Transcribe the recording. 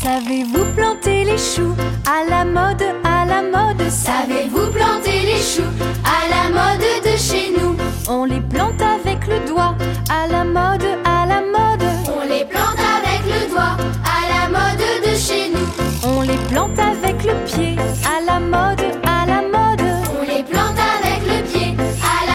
Savez-vous planter les choux à la mode, à la mode? Savez-vous planter les choux à la mode de chez nous? On les plante avec le doigt, à la mode, à la mode. On les plante avec le doigt à la mode de chez nous. On les plante